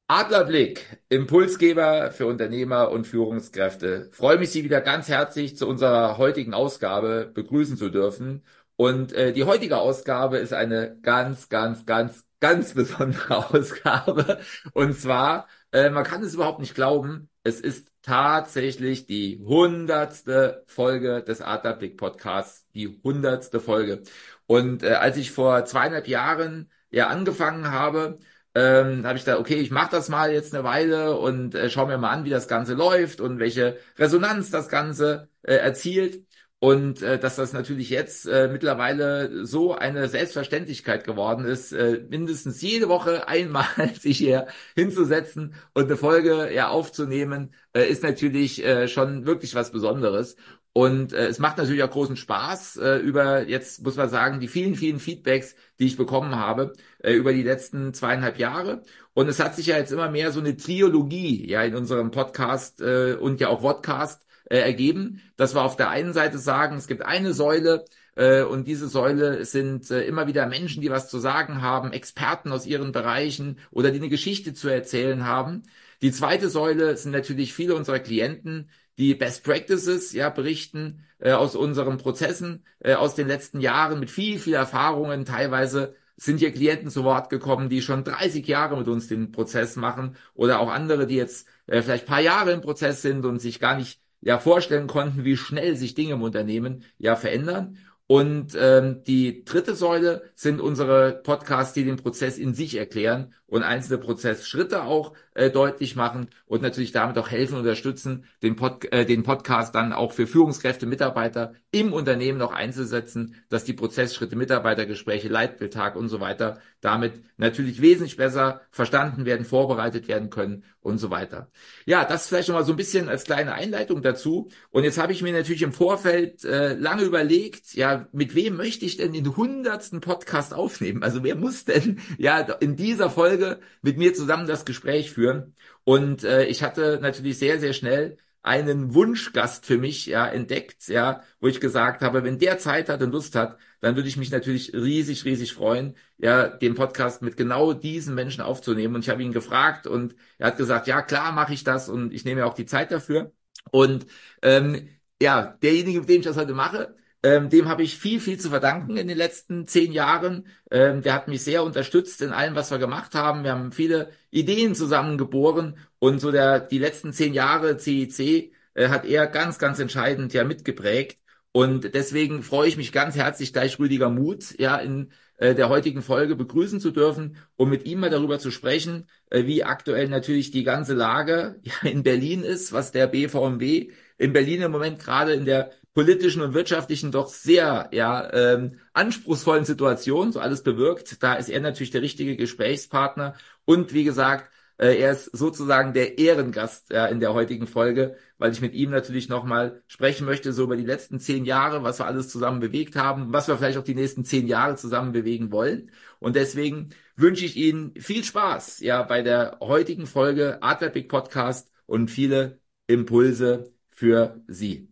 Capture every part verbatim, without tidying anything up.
Adlerblick, Impulsgeber für Unternehmer und Führungskräfte. Freue mich, Sie wieder ganz herzlich zu unserer heutigen Ausgabe begrüßen zu dürfen. Und äh, die heutige Ausgabe ist eine ganz, ganz, ganz, ganz besondere Ausgabe. Und zwar, äh, man kann es überhaupt nicht glauben, es ist tatsächlich die hundertste Folge des Adlerblick Podcasts, die hundertste Folge. Und äh, als ich vor zweieinhalb Jahren ja angefangen habe, ähm, habe ich da, okay, ich mache das mal jetzt eine Weile und äh, schau mir mal an, wie das Ganze läuft und welche Resonanz das Ganze äh, erzielt. Und äh, dass das natürlich jetzt äh, mittlerweile so eine Selbstverständlichkeit geworden ist, äh, mindestens jede Woche einmal sich hier hinzusetzen und eine Folge ja aufzunehmen, äh, ist natürlich äh, schon wirklich was Besonderes. Und äh, es macht natürlich auch großen Spaß äh, über, jetzt muss man sagen, die vielen, vielen Feedbacks, die ich bekommen habe äh, über die letzten zweieinhalb Jahre. Und es hat sich ja jetzt immer mehr so eine Trilogie ja in unserem Podcast äh, und ja auch Vodcast äh, ergeben, dass wir auf der einen Seite sagen, es gibt eine Säule äh, und diese Säule sind äh, immer wieder Menschen, die was zu sagen haben, Experten aus ihren Bereichen oder die eine Geschichte zu erzählen haben. Die zweite Säule sind natürlich viele unserer Klienten, die Best Practices ja berichten äh, aus unseren Prozessen äh, aus den letzten Jahren mit viel, viel Erfahrungen. Teilweise sind hier Klienten zu Wort gekommen, die schon dreißig Jahre mit uns den Prozess machen oder auch andere, die jetzt äh, vielleicht ein paar Jahre im Prozess sind und sich gar nicht ja vorstellen konnten, wie schnell sich Dinge im Unternehmen ja verändern. Und ähm, die dritte Säule sind unsere Podcasts, die den Prozess in sich erklären und einzelne Prozessschritte auch äh, deutlich machen und natürlich damit auch helfen, unterstützen, den, Pod, äh, den Podcast dann auch für Führungskräfte, Mitarbeiter im Unternehmen noch einzusetzen, dass die Prozessschritte, Mitarbeitergespräche, Leitbildtag und so weiter damit natürlich wesentlich besser verstanden werden, vorbereitet werden können und so weiter. Ja, das vielleicht noch mal so ein bisschen als kleine Einleitung dazu. Und jetzt habe ich mir natürlich im Vorfeld äh, lange überlegt, ja, mit wem möchte ich denn den hundertsten Podcast aufnehmen? Also wer muss denn ja in dieser Folge mit mir zusammen das Gespräch führen? Und äh, ich hatte natürlich sehr, sehr schnell einen Wunschgast für mich ja entdeckt, ja, wo ich gesagt habe, wenn der Zeit hat und Lust hat, dann würde ich mich natürlich riesig, riesig freuen, ja, den Podcast mit genau diesen Menschen aufzunehmen. Und ich habe ihn gefragt und er hat gesagt, ja, klar mache ich das und ich nehme ja auch die Zeit dafür. Und ähm, ja, derjenige, mit dem ich das heute mache, ähm, dem habe ich viel, viel zu verdanken in den letzten zehn Jahren. Ähm, der hat mich sehr unterstützt in allem, was wir gemacht haben. Wir haben viele Ideen zusammengeboren und so der die letzten zehn Jahre C I C äh, hat er ganz, ganz entscheidend ja mitgeprägt. Und deswegen freue ich mich ganz herzlich, gleich Rüdiger Muth ja in äh, der heutigen Folge begrüßen zu dürfen, um mit ihm mal darüber zu sprechen, äh, wie aktuell natürlich die ganze Lage ja in Berlin ist, was der B V M W in Berlin im Moment gerade in der politischen und wirtschaftlichen doch sehr ja ähm, anspruchsvollen Situation so alles bewirkt. Da ist er natürlich der richtige Gesprächspartner und wie gesagt, äh, er ist sozusagen der Ehrengast ja, in der heutigen Folge, weil ich mit ihm natürlich nochmal sprechen möchte, so über die letzten zehn Jahre, was wir alles zusammen bewegt haben, was wir vielleicht auch die nächsten zehn Jahre zusammen bewegen wollen. Und deswegen wünsche ich Ihnen viel Spaß ja bei der heutigen Folge Adlerblick Podcast und viele Impulse für Sie.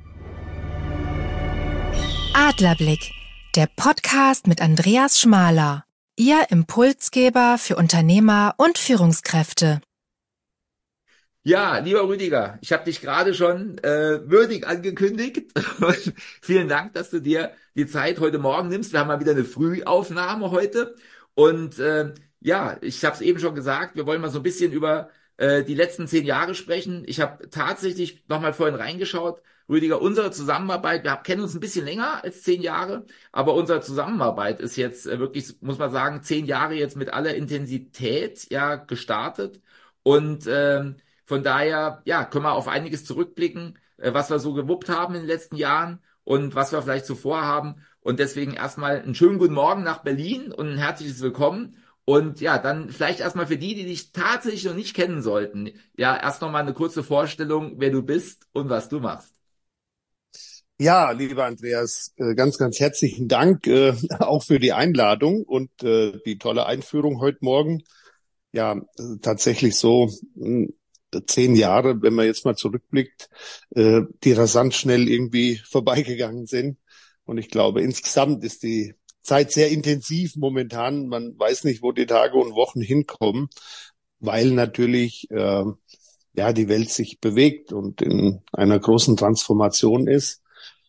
Adlerblick, der Podcast mit Andreas Schmaler, Ihr Impulsgeber für Unternehmer und Führungskräfte. Ja, lieber Rüdiger, ich habe dich gerade schon äh, würdig angekündigt. Und vielen Dank, dass du dir die Zeit heute Morgen nimmst. Wir haben mal wieder eine Frühaufnahme heute. Und äh, ja, ich habe es eben schon gesagt, wir wollen mal so ein bisschen über äh, die letzten zehn Jahre sprechen. Ich habe tatsächlich nochmal vorhin reingeschaut. Rüdiger, unsere Zusammenarbeit, wir kennen uns ein bisschen länger als zehn Jahre, aber unsere Zusammenarbeit ist jetzt äh, wirklich, muss man sagen, zehn Jahre jetzt mit aller Intensität ja gestartet. Und ähm, von daher, ja, können wir auf einiges zurückblicken, äh, was wir so gewuppt haben in den letzten Jahren und was wir vielleicht zuvor haben. Und deswegen erstmal einen schönen guten Morgen nach Berlin und ein herzliches Willkommen. Und ja, dann vielleicht erstmal für die, die dich tatsächlich noch nicht kennen sollten. Ja, erst noch mal eine kurze Vorstellung, wer du bist und was du machst. Ja, lieber Andreas, äh, ganz, ganz herzlichen Dank äh, auch für die Einladung und äh, die tolle Einführung heute Morgen. Ja, äh, tatsächlich so mh, zehn Jahre, wenn man jetzt mal zurückblickt, äh, die rasant schnell irgendwie vorbeigegangen sind. Und ich glaube, insgesamt ist die Zeit sehr intensiv momentan. Man weiß nicht, wo die Tage und Wochen hinkommen. weil natürlich äh, ja die Welt sich bewegt und in einer großen Transformation ist.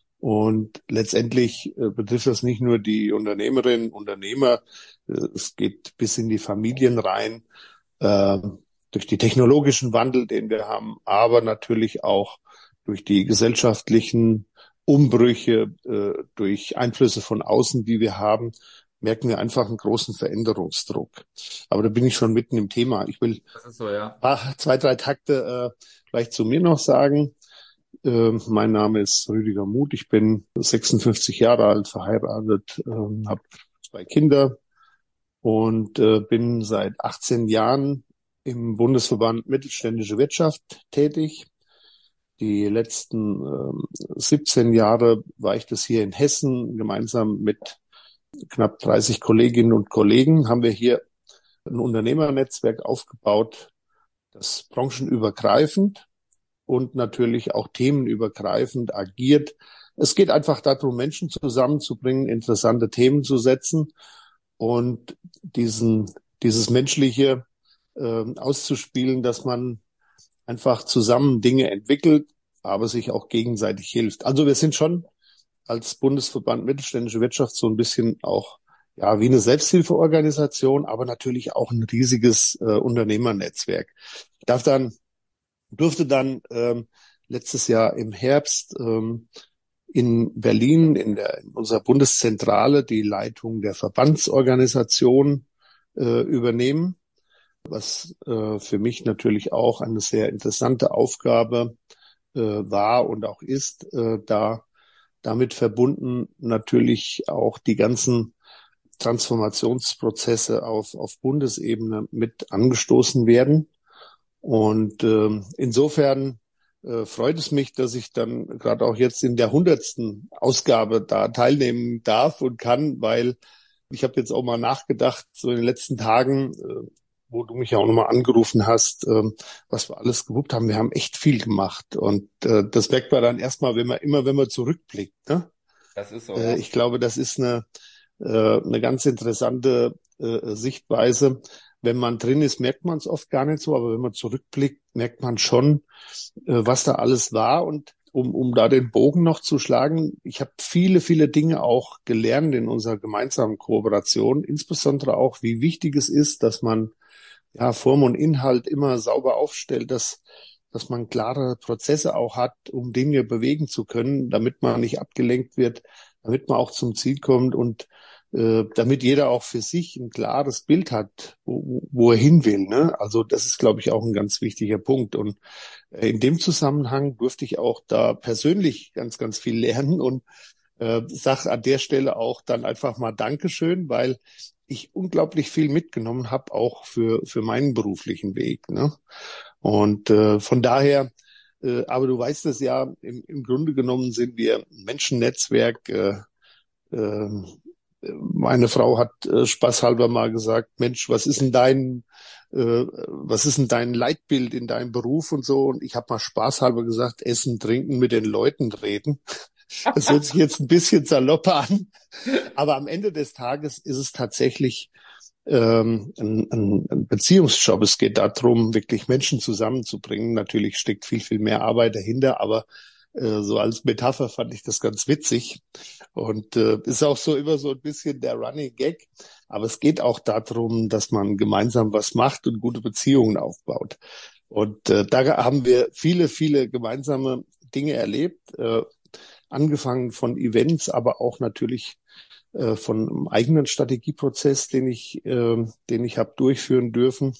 Und letztendlich äh, betrifft das nicht nur die Unternehmerinnen, Unternehmer, äh, es geht bis in die Familien rein, äh, durch die technologischen Wandel, den wir haben, aber natürlich auch durch die gesellschaftlichen Umbrüche, äh, durch Einflüsse von außen, die wir haben, merken wir einfach einen großen Veränderungsdruck. Aber da bin ich schon mitten im Thema. Ich will Das ist so, ja. ach, zwei, drei Takte äh, vielleicht zu mir noch sagen. Äh, mein Name ist Rüdiger Muth. Ich bin sechsundfünfzig Jahre alt, verheiratet, äh, habe zwei Kinder und äh, bin seit achtzehn Jahren im Bundesverband Mittelständische Wirtschaft tätig. Die letzten äh, siebzehn Jahre war ich das hier in Hessen. Gemeinsam mit knapp dreißig Kolleginnen und Kollegen haben wir hier ein Unternehmernetzwerk aufgebaut, das branchenübergreifend und natürlich auch themenübergreifend agiert. Es geht einfach darum, Menschen zusammenzubringen, interessante Themen zu setzen und diesen, dieses menschliche äh, auszuspielen, dass man einfach zusammen Dinge entwickelt, aber sich auch gegenseitig hilft. Also wir sind schon als Bundesverband Mittelständische Wirtschaft so ein bisschen auch ja wie eine Selbsthilfeorganisation, aber natürlich auch ein riesiges äh, Unternehmernetzwerk. Ich darf dann durfte dann ähm, letztes Jahr im Herbst ähm, in Berlin in, der, in unserer Bundeszentrale die Leitung der Verbandsorganisation äh, übernehmen, was äh, für mich natürlich auch eine sehr interessante Aufgabe äh, war und auch ist, äh, da damit verbunden natürlich auch die ganzen Transformationsprozesse auf, auf Bundesebene mit angestoßen werden. Und ähm, insofern äh, freut es mich, dass ich dann gerade auch jetzt in der hundertsten Ausgabe da teilnehmen darf und kann, weil ich habe jetzt auch mal nachgedacht, so in den letzten Tagen, äh, wo du mich ja auch nochmal angerufen hast, äh, was wir alles gewuppt haben. Wir haben echt viel gemacht. Und äh, das merkt man dann erstmal, wenn man immer, wenn man zurückblickt. Ne? Das ist so, Äh, ja. ich glaube, das ist eine, äh, eine ganz interessante äh, Sichtweise. Wenn man drin ist, merkt man es oft gar nicht so, aber wenn man zurückblickt, merkt man schon, äh, was da alles war. Und um, um da den Bogen noch zu schlagen, ich habe viele, viele Dinge auch gelernt in unserer gemeinsamen Kooperation, insbesondere auch, wie wichtig es ist, dass man ja Form und Inhalt immer sauber aufstellt, dass dass man klare Prozesse auch hat, um Dinge bewegen zu können, damit man nicht abgelenkt wird, damit man auch zum Ziel kommt und äh, damit jeder auch für sich ein klares Bild hat, wo, wo er hin will. Ne? Also das ist, glaube ich, auch ein ganz wichtiger Punkt. Und äh, in dem Zusammenhang durfte ich auch da persönlich ganz, ganz viel lernen und äh, sage an der Stelle auch dann einfach mal Dankeschön, weil ich unglaublich viel mitgenommen habe, auch für, für meinen beruflichen Weg. Ne? Und äh, von daher, äh, aber du weißt es ja, im, im Grunde genommen sind wir ein Menschennetzwerk. Äh, äh, meine Frau hat äh, spaßhalber mal gesagt, Mensch, was ist denn dein, äh, was ist denn dein Leitbild in deinem Beruf und so? Und ich habe mal spaßhalber gesagt, essen, trinken, mit den Leuten reden. Das hört sich jetzt ein bisschen salopper an, aber am Ende des Tages ist es tatsächlich ähm, ein, ein, ein Beziehungsjob. Es geht darum, wirklich Menschen zusammenzubringen. Natürlich steckt viel, viel mehr Arbeit dahinter, aber äh, so als Metapher fand ich das ganz witzig. Und äh, ist auch so immer so ein bisschen der Running Gag. Aber es geht auch darum, dass man gemeinsam was macht und gute Beziehungen aufbaut. Und äh, da haben wir viele, viele gemeinsame Dinge erlebt. Äh, angefangen von Events, aber auch natürlich äh, von einem eigenen Strategieprozess, den ich, äh, den ich habe durchführen dürfen.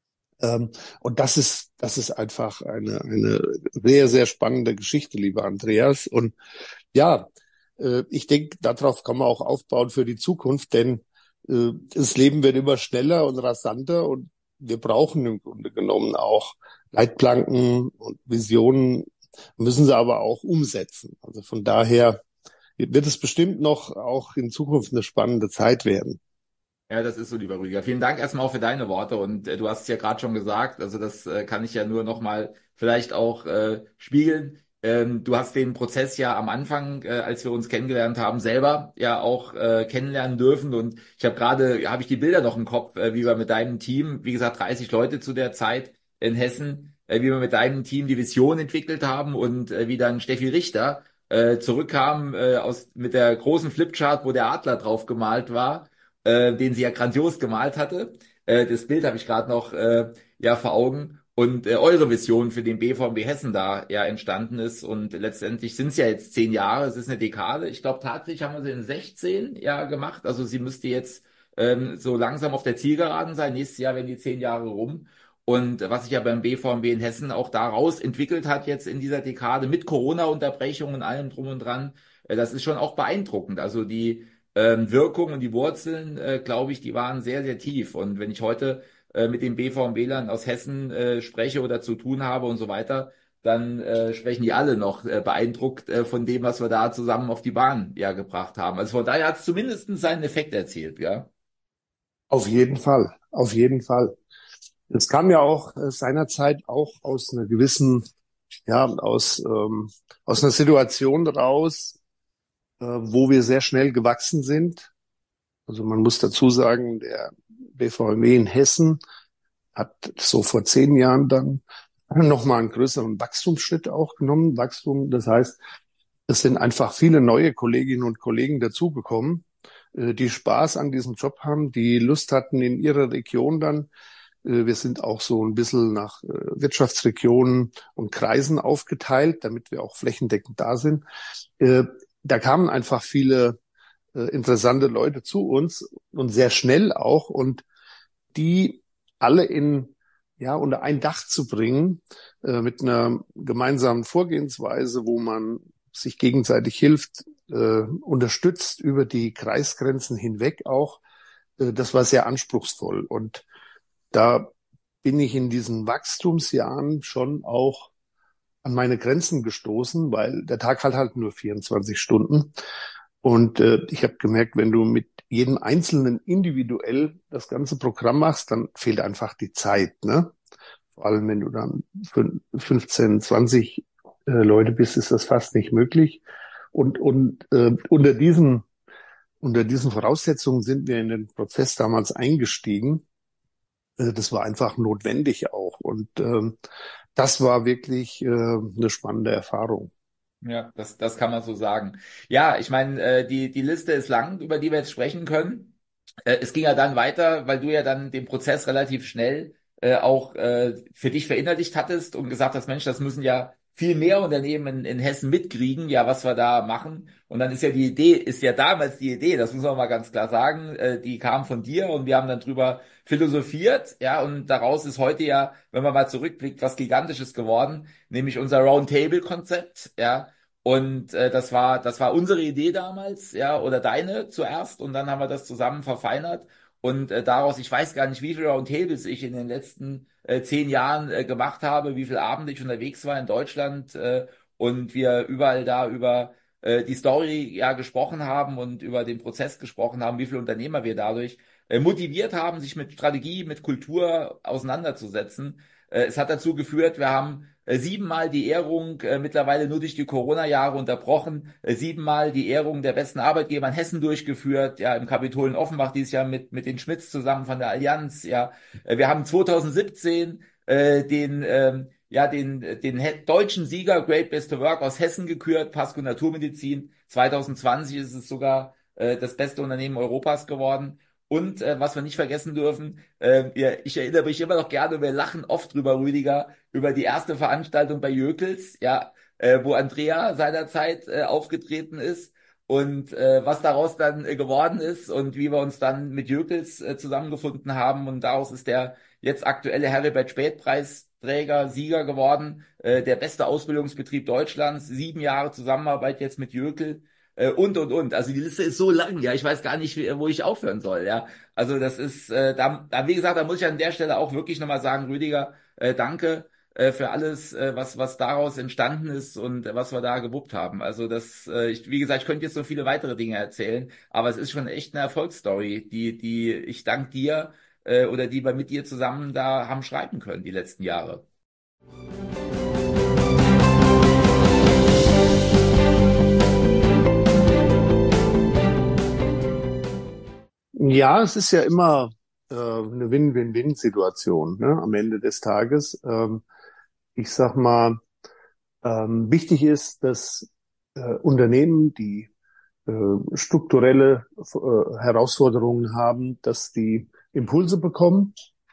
Ähm, und das ist, das ist einfach eine, eine sehr, sehr spannende Geschichte, lieber Andreas. Und ja, äh, ich denke, darauf kann man auch aufbauen für die Zukunft, denn äh, das Leben wird immer schneller und rasanter und wir brauchen im Grunde genommen auch Leitplanken und Visionen, müssen sie aber auch umsetzen. Also von daher wird es bestimmt noch auch in Zukunft eine spannende Zeit werden. Ja, das ist so, lieber Rüdiger. Vielen Dank erstmal auch für deine Worte. Und äh, du hast es ja gerade schon gesagt, also das äh, kann ich ja nur nochmal vielleicht auch äh, spiegeln. Ähm, du hast den Prozess ja am Anfang, äh, als wir uns kennengelernt haben, selber ja auch äh, kennenlernen dürfen. Und ich habe gerade, habe ich die Bilder noch im Kopf, äh, wie wir mit deinem Team, wie gesagt, dreißig Leute zu der Zeit in Hessen, äh, wie wir mit deinem Team die Vision entwickelt haben und äh, wie dann Steffi Richter äh, zurückkam äh, aus mit der großen Flipchart, wo der Adler drauf gemalt war, äh, den sie ja grandios gemalt hatte. Äh, das Bild habe ich gerade noch äh, ja vor Augen. Und äh, eure Vision für den B V B Hessen da ja entstanden ist. Und letztendlich sind es ja jetzt zehn Jahre, es ist eine Dekade. Ich glaube, tatsächlich haben wir sie in sechzehn ja gemacht. Also sie müsste jetzt ähm, so langsam auf der Zielgeraden sein. Nächstes Jahr werden die zehn Jahre rum. Und was sich ja beim B V B in Hessen auch daraus entwickelt hat jetzt in dieser Dekade mit Corona-Unterbrechungen und allem drum und dran, äh, das ist schon auch beeindruckend. Also die ähm, Wirkung und die Wurzeln, äh, glaube ich, die waren sehr, sehr tief. Und wenn ich heute äh, mit den B V B-Lern aus Hessen äh, spreche oder zu tun habe und so weiter, dann äh, sprechen die alle noch äh, beeindruckt äh, von dem, was wir da zusammen auf die Bahn ja gebracht haben. Also von daher hat es zumindest seinen Effekt erzielt, ja. Auf jeden Fall, auf jeden Fall. Es kam ja auch äh, seinerzeit auch aus einer gewissen, ja, aus, ähm, aus einer Situation raus, äh, wo wir sehr schnell gewachsen sind. Also man muss dazu sagen, der B V M W in Hessen hat so vor zehn Jahren dann nochmal einen größeren Wachstumsschritt auch genommen. Wachstum, das heißt, es sind einfach viele neue Kolleginnen und Kollegen dazugekommen, äh, die Spaß an diesem Job haben, die Lust hatten in ihrer Region dann. Äh, Wir sind auch so ein bisschen nach äh, Wirtschaftsregionen und Kreisen aufgeteilt, damit wir auch flächendeckend da sind. Äh, Da kamen einfach viele äh, interessante Leute zu uns und sehr schnell auch, und die alle in, ja, unter ein Dach zu bringen, äh, mit einer gemeinsamen Vorgehensweise, wo man sich gegenseitig hilft, äh, unterstützt über die Kreisgrenzen hinweg auch, äh, das war sehr anspruchsvoll. Und da bin ich in diesen Wachstumsjahren schon auch an meine Grenzen gestoßen, weil der Tag hat halt nur vierundzwanzig Stunden. Und äh, ich habe gemerkt, wenn du mit jedem Einzelnen individuell das ganze Programm machst, dann fehlt einfach die Zeit, ne? Vor allem, wenn du dann fünfzehn, zwanzig äh, Leute bist, ist das fast nicht möglich. Und, und äh, unter diesen, unter diesen Voraussetzungen sind wir in den Prozess damals eingestiegen. Äh, das war einfach notwendig auch. Und ähm, das war wirklich äh, eine spannende Erfahrung. Ja, das, das kann man so sagen. Ja, ich meine, äh, die, die Liste ist lang, über die wir jetzt sprechen können. Äh, es ging ja dann weiter, weil du ja dann den Prozess relativ schnell äh, auch äh, für dich verinnerlicht hattest und gesagt hast, Mensch, das müssen ja viel mehr Unternehmen in, in Hessen mitkriegen, ja, was wir da machen. Und dann ist ja die Idee, ist ja damals die Idee, das muss man mal ganz klar sagen, äh, die kam von dir und wir haben dann drüber philosophiert, ja, und daraus ist heute ja, wenn man mal zurückblickt, was Gigantisches geworden, nämlich unser Roundtable-Konzept, ja. Und äh, das war, das war unsere Idee damals, ja, oder deine zuerst, und dann haben wir das zusammen verfeinert. Und äh, daraus, ich weiß gar nicht, wie viele Roundtables ich in den letzten äh, zehn Jahren äh, gemacht habe, wie viele Abende ich unterwegs war in Deutschland äh, und wir überall da über äh, die Story ja gesprochen haben und über den Prozess gesprochen haben, wie viele Unternehmer wir dadurch äh, motiviert haben, sich mit Strategie, mit Kultur auseinanderzusetzen. Äh, es hat dazu geführt, wir haben äh, siebenmal die Ehrung, äh, mittlerweile nur durch die Corona-Jahre unterbrochen, äh, siebenmal die Ehrung der besten Arbeitgeber in Hessen durchgeführt, ja, im Kapitol in Offenbach dieses Jahr mit, mit den Schmitz zusammen von der Allianz, ja. Äh, wir haben zwanzig siebzehn äh, den, ähm, ja, den, den he- deutschen Sieger Great Place to Work aus Hessen gekürt, Pasco Naturmedizin. zwanzig zwanzig ist es sogar äh, das beste Unternehmen Europas geworden. Und äh, was wir nicht vergessen dürfen, äh, ihr- ich erinnere mich immer noch gerne, wir lachen oft drüber, Rüdiger, über die erste Veranstaltung bei Jökels, ja, äh, wo Andrea seinerzeit äh, aufgetreten ist und äh, was daraus dann äh, geworden ist und wie wir uns dann mit Jökels äh, zusammengefunden haben. Und daraus ist der jetzt aktuelle Heribert Späth-Preisträger, Sieger geworden, äh, der beste Ausbildungsbetrieb Deutschlands, sieben Jahre Zusammenarbeit jetzt mit Jökel. Äh, und, und, und. Also die Liste ist so lang, ja. Ich weiß gar nicht, wie- wo ich aufhören soll, ja. Also das ist, äh, da, da, wie gesagt, da muss ich an der Stelle auch wirklich nochmal sagen, Rüdiger, äh, danke äh, für alles, äh, was, was daraus entstanden ist und äh, was wir da gewuppt haben. Also das, äh, ich, wie gesagt, ich könnte jetzt so viele weitere Dinge erzählen, aber es ist schon echt eine Erfolgsstory, die, die ich dank dir äh, oder die wir mit dir zusammen da haben schreiben können, die letzten Jahre. Ja, es ist ja immer äh, eine Win-Win-Win-Situation, ne, am Ende des Tages. Ähm, ich sag mal, ähm, wichtig ist, dass äh, Unternehmen, die äh, strukturelle äh, Herausforderungen haben, dass die Impulse bekommen.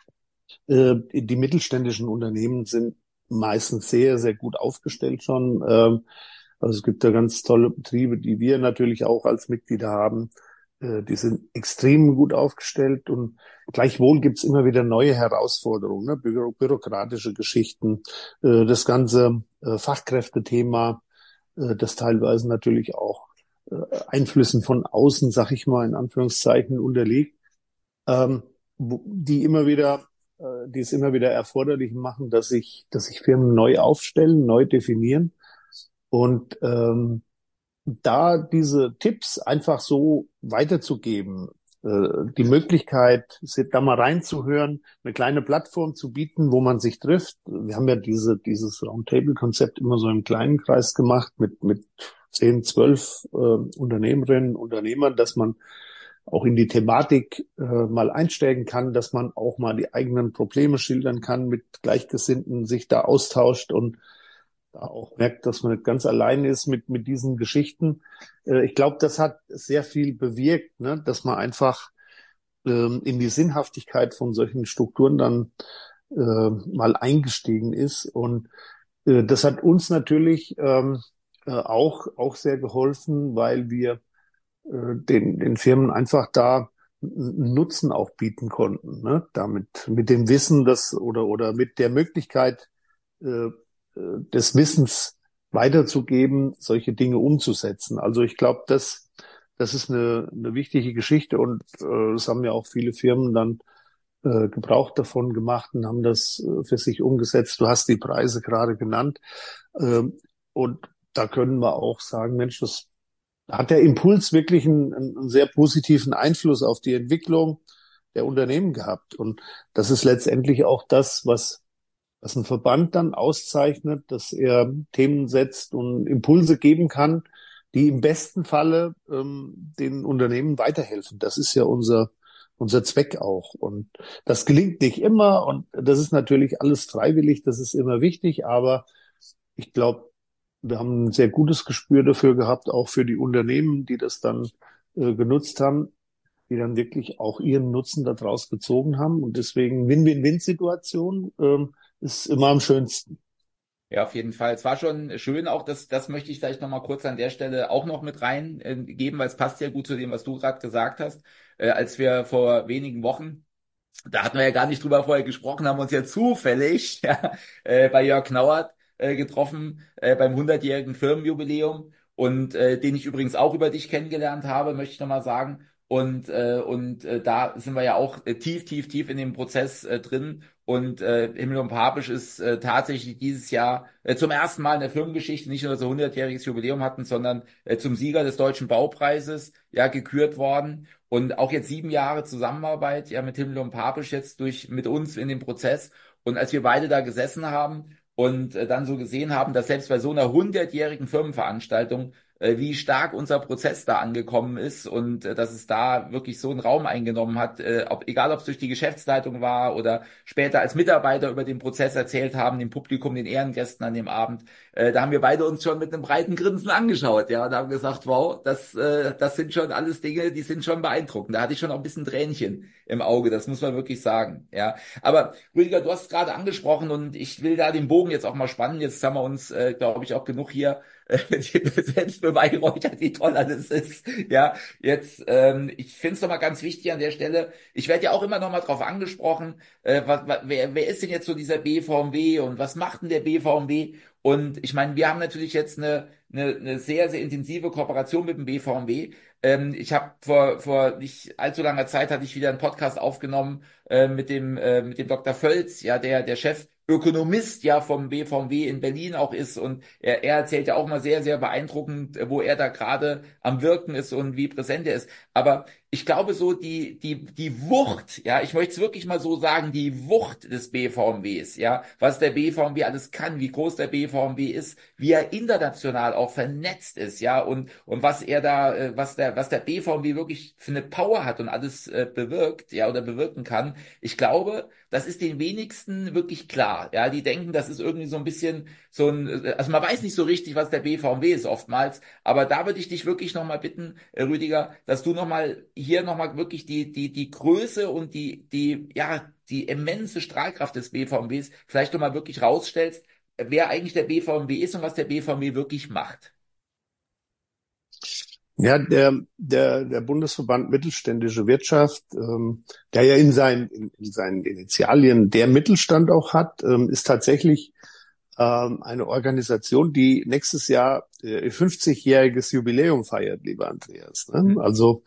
Äh, die mittelständischen Unternehmen sind meistens sehr, sehr gut aufgestellt schon. Ähm, also es gibt da ganz tolle Betriebe, die wir natürlich auch als Mitglieder haben. Äh, die sind extrem gut aufgestellt und gleichwohl gibt's immer wieder neue Herausforderungen, ne? Büro bürokratische Geschichten, äh, das ganze äh, Fachkräftethema, äh, das teilweise natürlich auch äh, Einflüssen von außen, sag ich mal, in Anführungszeichen unterliegt, ähm, wo, die immer wieder, äh, die es immer wieder erforderlich machen, dass sich, dass sich Firmen neu aufstellen, neu definieren und ähm, da diese Tipps einfach so weiterzugeben, äh, die Möglichkeit, da mal reinzuhören, eine kleine Plattform zu bieten, wo man sich trifft. Wir haben ja diese, dieses Roundtable-Konzept immer so im kleinen Kreis gemacht mit, mit zehn, zwölf äh, Unternehmerinnen, Unternehmern, dass man auch in die Thematik äh, mal einsteigen kann, dass man auch mal die eigenen Probleme schildern kann, mit Gleichgesinnten sich da austauscht und da auch merkt, dass man nicht ganz allein ist mit, mit diesen Geschichten. Äh, ich glaube, das hat sehr viel bewirkt, ne? Dass man einfach ähm, in die Sinnhaftigkeit von solchen Strukturen dann äh, mal eingestiegen ist. Und äh, das hat uns natürlich ähm, äh, auch, auch sehr geholfen, weil wir äh, den, den Firmen einfach da einen Nutzen auch bieten konnten, ne? Damit, mit dem Wissen, dass oder, oder mit der Möglichkeit, äh, des Wissens weiterzugeben, solche Dinge umzusetzen. Also ich glaube, das, das ist eine, eine wichtige Geschichte und äh, das haben ja auch viele Firmen dann äh, Gebrauch davon gemacht und haben das äh, für sich umgesetzt. Du hast die Preise gerade genannt. Ähm, und da können wir auch sagen, Mensch, das hat der Impuls wirklich einen, einen sehr positiven Einfluss auf die Entwicklung der Unternehmen gehabt. Und das ist letztendlich auch das, was was ein Verband dann auszeichnet, dass er Themen setzt und Impulse geben kann, die im besten Falle ähm, den Unternehmen weiterhelfen. Das ist ja unser unser Zweck auch. Und das gelingt nicht immer und das ist natürlich alles freiwillig, das ist immer wichtig, aber ich glaube, wir haben ein sehr gutes Gespür dafür gehabt, auch für die Unternehmen, die das dann äh, genutzt haben, die dann wirklich auch ihren Nutzen daraus gezogen haben. Und deswegen Win-Win-Win-Situation ähm, ist immer am schönsten. Ja, auf jeden Fall. Es war schon schön, auch das, das möchte ich vielleicht nochmal kurz an der Stelle auch noch mit reingeben, äh, geben, weil es passt ja gut zu dem, was du gerade gesagt hast. Äh, als wir vor wenigen Wochen, da hatten wir ja gar nicht drüber vorher gesprochen, haben uns ja zufällig ja, äh, bei Jörg Knauert äh, getroffen, äh, beim hundertjährigen Firmenjubiläum und äh, den ich übrigens auch über dich kennengelernt habe, möchte ich nochmal sagen. Und, äh, und äh, da sind wir ja auch äh, tief, tief, tief in dem Prozess äh, drin. Und äh, Himmel und Papisch ist äh, tatsächlich dieses Jahr äh, zum ersten Mal in der Firmengeschichte nicht nur, dass wir hundertjähriges Jubiläum hatten, sondern äh, zum Sieger des Deutschen Baupreises ja gekürt worden. Und auch jetzt sieben Jahre Zusammenarbeit ja mit Himmel und Papisch jetzt durch mit uns in dem Prozess. Und als wir beide da gesessen haben und äh, dann so gesehen haben, dass selbst bei so einer hundertjährigen Firmenveranstaltung äh, wie stark unser Prozess da angekommen ist und äh, dass es da wirklich so einen Raum eingenommen hat, äh, ob, egal ob es durch die Geschäftsleitung war oder später als Mitarbeiter über den Prozess erzählt haben, dem Publikum, den Ehrengästen an dem Abend, äh, da haben wir beide uns schon mit einem breiten Grinsen angeschaut, ja, und haben gesagt, wow, das, äh, das sind schon alles Dinge, die sind schon beeindruckend. Da hatte ich schon auch ein bisschen Tränchen im Auge, das muss man wirklich sagen, ja. Aber Rüdiger, du hast es gerade angesprochen und ich will da den Bogen jetzt auch mal spannen. Jetzt haben wir uns, äh, glaube ich, auch genug hier selbst beweihräuchert, wie toll alles ist. Ja, jetzt, ähm, ich finde es nochmal ganz wichtig an der Stelle. Ich werde ja auch immer nochmal drauf angesprochen, äh, was, was, wer, wer ist denn jetzt so dieser B V M W und was macht denn der B V M W? Und ich meine, wir haben natürlich jetzt eine, eine, eine sehr, sehr intensive Kooperation mit dem B V M W. Ähm, ich habe vor, vor nicht allzu langer Zeit hatte ich wieder einen Podcast aufgenommen äh, mit dem, äh, mit dem Doktor Völz, ja, der, der Chef Ökonomist ja vom B V M W in Berlin auch ist und er, er erzählt ja auch mal sehr, sehr beeindruckend, wo er da gerade am Wirken ist und wie präsent er ist. Aber ich glaube so die, die, die Wucht, ja, ich möchte es wirklich mal so sagen, die Wucht des B V M Ws, ja, was der B V M W alles kann, wie groß der B V M W ist, wie er international auch vernetzt ist, ja, und, und was er da, äh, was der, was der B V M W wirklich für eine Power hat und alles äh, bewirkt, ja, oder bewirken kann. Ich glaube, das ist den wenigsten wirklich klar, ja, die denken, das ist irgendwie so ein bisschen so ein, äh, also man weiß nicht so richtig, was der B V M W ist oftmals, aber da würde ich dich wirklich nochmal bitten, äh, Rüdiger, dass du nochmal hier nochmal wirklich die, die, die Größe und die, die, ja, die immense Strahlkraft des B V M Ws vielleicht nochmal wirklich rausstellst, wer eigentlich der B V M W ist und was der B V M W wirklich macht. Ja, der, der, der Bundesverband Mittelständische Wirtschaft, ähm, der ja in seinen, in, in seinen Initialien der Mittelstand auch hat, ähm, ist tatsächlich ähm, eine Organisation, die nächstes Jahr äh, fünfzigjähriges Jubiläum feiert, lieber Andreas. Ne? Mhm. Also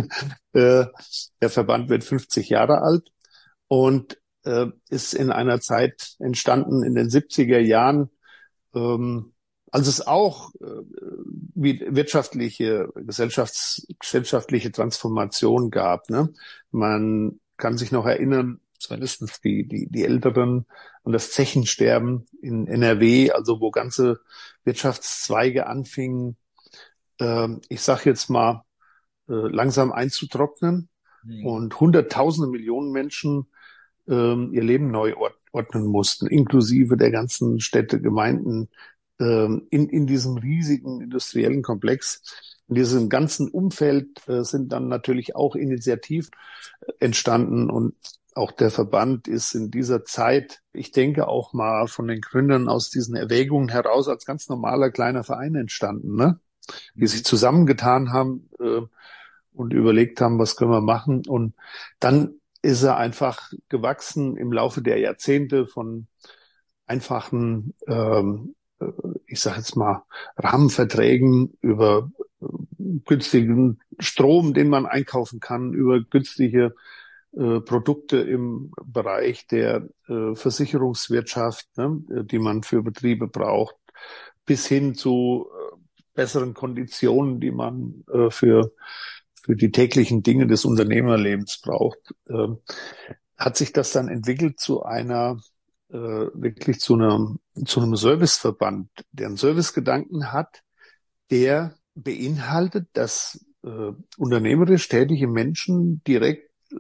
äh, der Verband wird fünfzig Jahre alt und äh, ist in einer Zeit entstanden in den siebziger Jahren, ähm, als es auch äh, wie wirtschaftliche, gesellschafts-, gesellschaftliche Transformation gab. Ne? Man kann sich noch erinnern, zumindest die, die, die Älteren, an das Zechensterben in N R W, also wo ganze Wirtschaftszweige anfingen, äh, ich sag jetzt mal, äh, langsam einzutrocknen Mhm. und Hunderttausende Millionen Menschen äh, ihr Leben neu ord ordnen mussten, inklusive der ganzen Städte, Gemeinden, in, in diesem riesigen industriellen Komplex. In diesem ganzen Umfeld äh, sind dann natürlich auch Initiativen entstanden und auch der Verband ist in dieser Zeit, ich denke auch mal von den Gründern aus diesen Erwägungen heraus als ganz normaler kleiner Verein entstanden, ne? Die Mhm. sich zusammengetan haben äh, und überlegt haben, was können wir machen. Und dann ist er einfach gewachsen im Laufe der Jahrzehnte von einfachen ähm, ich sage jetzt mal, Rahmenverträgen über günstigen Strom, den man einkaufen kann, über günstige äh, Produkte im Bereich der äh, Versicherungswirtschaft, ne, die man für Betriebe braucht, bis hin zu äh, besseren Konditionen, die man äh, für für die täglichen Dinge des Unternehmerlebens braucht, äh, hat sich das dann entwickelt zu einer äh, wirklich zu einem, zu einem Serviceverband, der einen Servicegedanken hat, der beinhaltet, dass äh, unternehmerisch tätige Menschen direkt äh,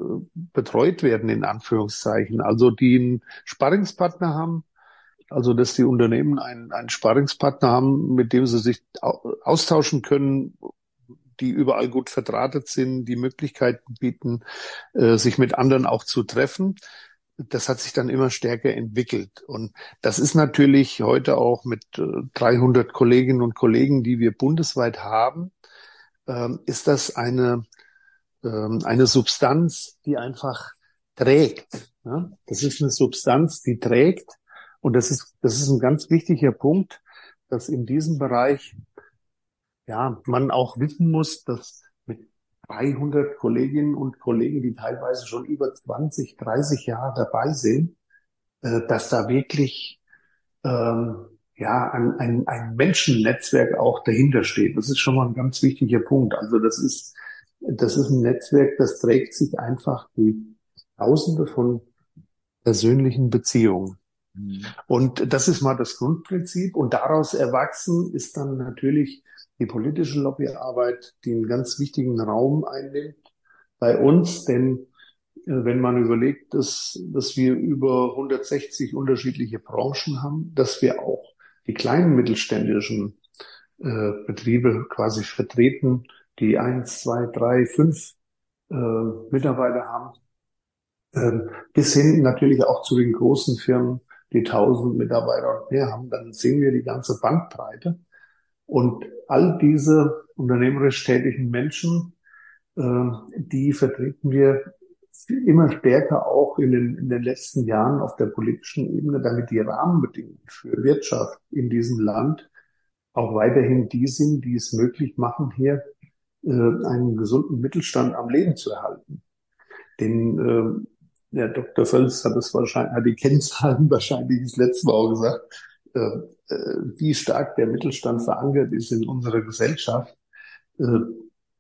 betreut werden, in Anführungszeichen. Also die einen Sparringspartner haben, also dass die Unternehmen einen, einen Sparringspartner haben, mit dem sie sich austauschen können, die überall gut verdrahtet sind, die Möglichkeiten bieten, äh, sich mit anderen auch zu treffen. Das hat sich dann immer stärker entwickelt. Und das ist natürlich heute auch mit äh, dreihundert Kolleginnen und Kollegen, die wir bundesweit haben, ähm, ist das eine, ähm, eine Substanz, die einfach trägt. Ja? Das ist eine Substanz, die trägt. Und das ist, das ist ein ganz wichtiger Punkt, dass in diesem Bereich, ja, man auch wissen muss, dass mit dreihundert Kolleginnen und Kollegen, die teilweise schon über zwanzig, dreißig Jahre dabei sind, äh, dass da wirklich ähm, ja ein, ein, ein Menschennetzwerk auch dahinter steht. Das ist schon mal ein ganz wichtiger Punkt. Also das ist das ist ein Netzwerk, das trägt sich einfach durch Tausende von persönlichen Beziehungen. Mhm. Und das ist mal das Grundprinzip. Und daraus erwachsen ist dann natürlich die politische Lobbyarbeit, die einen ganz wichtigen Raum einnimmt bei uns. Denn äh, wenn man überlegt, dass, dass wir über hundertsechzig unterschiedliche Branchen haben, dass wir auch die kleinen mittelständischen äh, Betriebe quasi vertreten, die eins, zwei, drei, fünf äh, Mitarbeiter haben, äh, bis hin natürlich auch zu den großen Firmen, die tausend Mitarbeiter und mehr haben, dann sehen wir die ganze Bandbreite. Und all diese unternehmerisch tätigen Menschen, äh, die vertreten wir immer stärker auch in den, in den letzten Jahren auf der politischen Ebene, damit die Rahmenbedingungen für Wirtschaft in diesem Land auch weiterhin die sind, die es möglich machen, hier äh, einen gesunden Mittelstand am Leben zu erhalten. Denn äh, der Doktor Völz hat es wahrscheinlich, hat die Kennzahlen wahrscheinlich das letzte Mal auch gesagt, äh, wie stark der Mittelstand verankert ist in unserer Gesellschaft. Äh,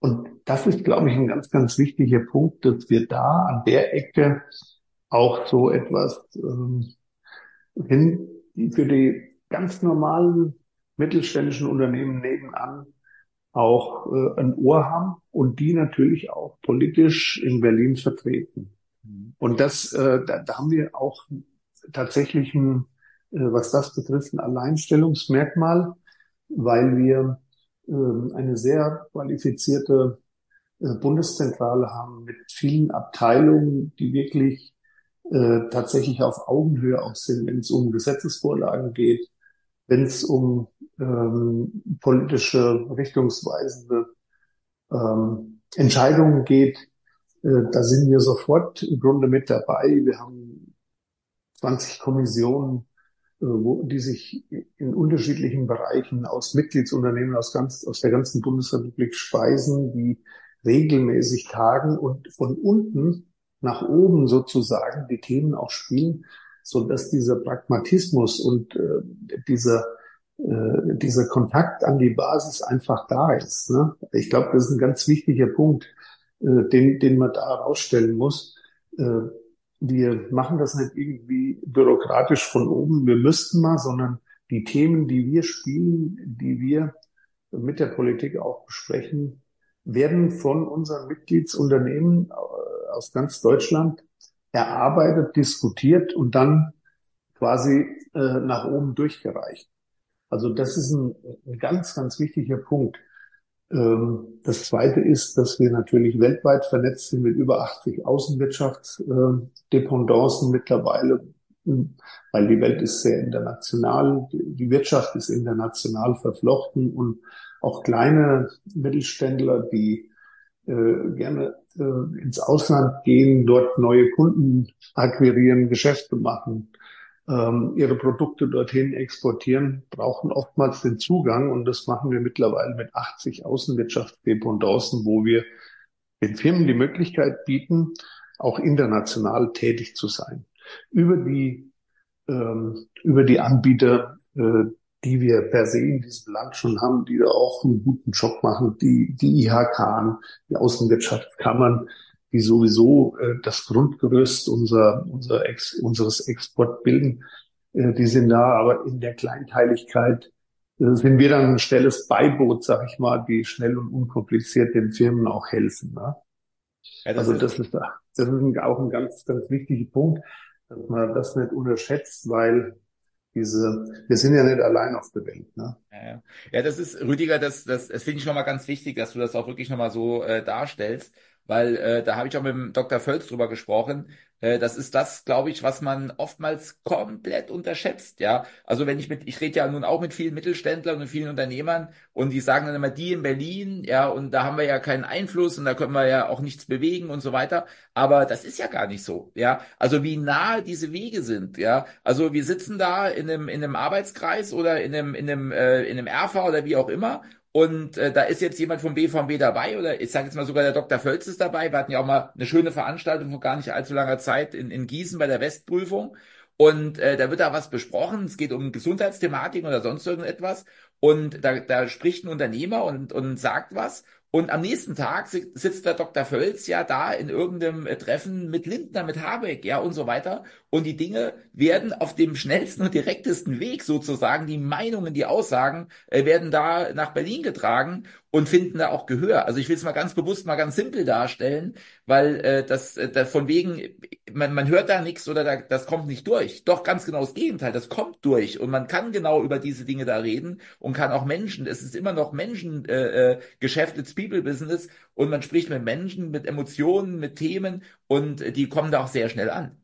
Und das ist, glaube ich, ein ganz, ganz wichtiger Punkt, dass wir da an der Ecke auch so etwas ähm, hin für die ganz normalen mittelständischen Unternehmen nebenan auch äh, ein Ohr haben und die natürlich auch politisch in Berlin vertreten. Mhm. Und das, äh, da, da haben wir auch tatsächlich ein, äh, was das betrifft, ein Alleinstellungsmerkmal, weil wir äh, eine sehr qualifizierte äh, Bundeszentrale haben mit vielen Abteilungen, die wirklich äh, tatsächlich auf Augenhöhe auch sind, wenn es um Gesetzesvorlagen geht, wenn es um ähm, politische richtungsweisende ähm, Entscheidungen geht. Äh, da sind wir sofort im Grunde mit dabei. Wir haben zwanzig Kommissionen, äh, wo, die sich in unterschiedlichen Bereichen aus Mitgliedsunternehmen aus ganz, aus der ganzen Bundesrepublik speisen, die regelmäßig tagen und von unten nach oben sozusagen die Themen auch spielen, so dass dieser Pragmatismus und äh, dieser äh, dieser Kontakt an die Basis einfach da ist. Ne? Ich glaube, das ist ein ganz wichtiger Punkt, äh, den den man da herausstellen muss. Äh, wir machen das nicht irgendwie bürokratisch von oben, wir müssten mal, sondern die Themen, die wir spielen, die wir mit der Politik auch besprechen, werden von unseren Mitgliedsunternehmen äh, aus ganz Deutschland erarbeitet, diskutiert und dann quasi äh, nach oben durchgereicht. Also das ist ein, ein ganz, ganz wichtiger Punkt. Ähm, das Zweite ist, dass wir natürlich weltweit vernetzt sind mit über achtzig Außenwirtschaftsdependancen mittlerweile, weil die Welt ist sehr international, die Wirtschaft ist international verflochten und auch kleine Mittelständler, die äh, gerne äh, ins Ausland gehen, dort neue Kunden akquirieren, Geschäfte machen, ähm, ihre Produkte dorthin exportieren, brauchen oftmals den Zugang. Und das machen wir mittlerweile mit achtzig Außenwirtschaftsdependancen, wo wir den Firmen die Möglichkeit bieten, auch international tätig zu sein. Über die, ähm, über die Anbieter, äh, die wir per se in diesem Land schon haben, die da auch einen guten Job machen, die, die I H K, die Außenwirtschaftskammern, die sowieso äh, das Grundgerüst unser, unser Ex, unseres Export bilden, äh, die sind da, aber in der Kleinteiligkeit äh, sind wir dann ein schnelles Beiboot, sag ich mal, die schnell und unkompliziert den Firmen auch helfen. Ne? Ja, das Also ist, das ist, das ist ein, auch ein ganz, ganz wichtiger Punkt, dass man das nicht unterschätzt, weil diese, wir sind ja nicht allein auf der Welt. Ne? ja, ja. Ja, das ist, Rüdiger, das, das, das finde ich nochmal ganz wichtig, dass du das auch wirklich nochmal so äh, darstellst, weil äh, da habe ich auch mit dem Doktor Völz drüber gesprochen. Äh, das ist das, glaube ich, was man oftmals komplett unterschätzt, ja. Also wenn ich mit, ich rede ja nun auch mit vielen Mittelständlern und vielen Unternehmern und die sagen dann immer, die in Berlin, ja, und da haben wir ja keinen Einfluss und da können wir ja auch nichts bewegen und so weiter. Aber das ist ja gar nicht so, ja. Also wie nahe diese Wege sind, ja. Also wir sitzen da in einem, in einem Arbeitskreis oder in einem, in einem, äh, in einem R V oder wie auch immer. Und äh, da ist jetzt jemand vom B V M W dabei oder ich sage jetzt mal sogar der Doktor Völz ist dabei. Wir hatten ja auch mal eine schöne Veranstaltung vor gar nicht allzu langer Zeit in, in Gießen bei der Westprüfung. Und äh, da wird da was besprochen. Es geht um Gesundheitsthematiken oder sonst irgendetwas. Und da, da spricht ein Unternehmer und, und sagt was. Und am nächsten Tag si- sitzt der Doktor Völz ja da in irgendeinem äh, Treffen mit Lindner, mit Habeck, ja und so weiter. Und die Dinge werden auf dem schnellsten und direktesten Weg sozusagen, die Meinungen, die Aussagen, äh, werden da nach Berlin getragen und finden da auch Gehör. Also ich will es mal ganz bewusst, mal ganz simpel darstellen, weil äh, das, äh, da von wegen, man, man hört da nichts oder da, das kommt nicht durch. Doch ganz genau das Gegenteil, das kommt durch und man kann genau über diese Dinge da reden und kann auch Menschen, es ist immer noch Menschen, äh, äh, Geschäft, it's People Business und man spricht mit Menschen, mit Emotionen, mit Themen und äh, die kommen da auch sehr schnell an.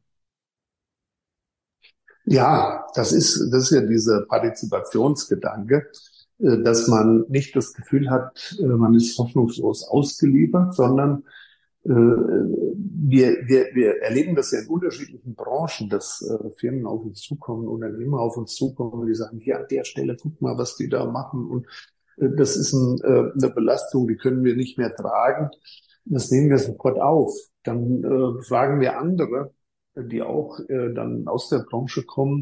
Ja, das ist, das ist ja dieser Partizipationsgedanke, äh, dass man nicht das Gefühl hat, äh, man ist hoffnungslos ausgeliefert, sondern äh, wir, wir, wir erleben das ja in unterschiedlichen Branchen, dass äh, Firmen auf uns zukommen, Unternehmer auf uns zukommen und die sagen, ja, an der Stelle, guck mal, was die da machen. Und äh, das ist ein, äh, eine Belastung, die können wir nicht mehr tragen. Das nehmen wir sofort auf. Dann äh, fragen wir andere, die auch äh, dann aus der Branche kommen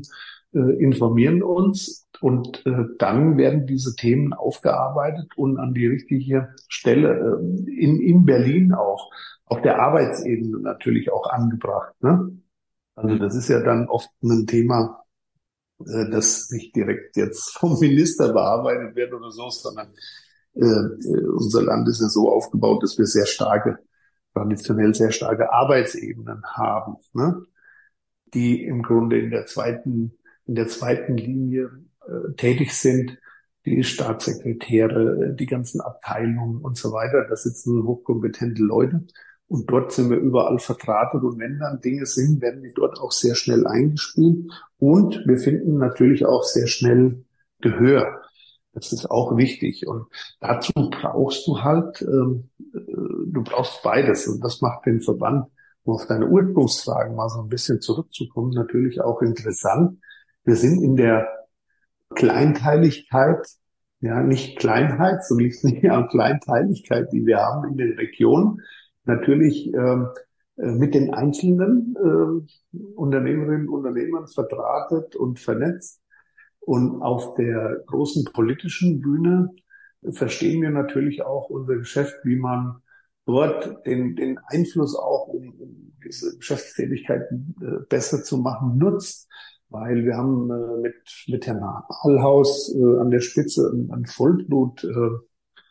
äh, informieren uns und äh, dann werden diese Themen aufgearbeitet und an die richtige Stelle äh, in, in Berlin auch, auf der Arbeitsebene natürlich auch angebracht, ne? Also das ist ja dann oft ein Thema, äh, das nicht direkt jetzt vom Minister bearbeitet wird oder so, sondern äh, äh, unser Land ist ja so aufgebaut, dass wir sehr starke, traditionell sehr starke Arbeitsebenen haben, ne? Die im Grunde in der zweiten, in der zweiten Linie äh, tätig sind, die Staatssekretäre, die ganzen Abteilungen und so weiter. Da sitzen hochkompetente Leute und dort sind wir überall verdrahtet und wenn dann Dinge sind, werden die dort auch sehr schnell eingespielt und wir finden natürlich auch sehr schnell Gehör. Das ist auch wichtig und dazu brauchst du halt, ähm, äh, du brauchst beides und das macht den Verband, um auf deine Ursprungsfragen mal so ein bisschen zurückzukommen, natürlich auch interessant. Wir sind in der Kleinteiligkeit, ja, nicht Kleinheit, so liegt es nicht an Kleinteiligkeit, die wir haben in den Regionen, natürlich ähm, äh, mit den einzelnen äh, Unternehmerinnen und Unternehmern verdrahtet und vernetzt. Und auf der großen politischen Bühne verstehen wir natürlich auch unser Geschäft, wie man dort den, den Einfluss auch, um, um diese Geschäftstätigkeiten äh, besser zu machen, nutzt. Weil wir haben äh, mit, mit Herrn Hallhaus äh, an der Spitze einen, einen Vollblut-Profi,